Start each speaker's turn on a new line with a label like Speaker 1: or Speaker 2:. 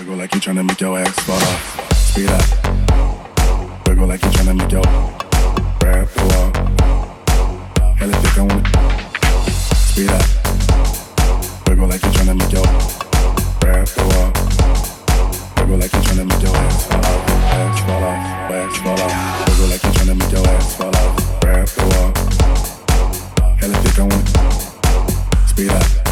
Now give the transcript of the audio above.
Speaker 1: Wiggle like you tryna make your ass fall off. Speed up. Wiggle like you tryna make your grab the wall. Hell if you want it. Speed up. Wiggle like you tryna make your grab the wall. Wiggle like you tryna make your ass fall off. Ass fall off. Ass fall off. Wiggle like you tryna make your ass fall off. Grab the wall. Hell if you want it. Speed up.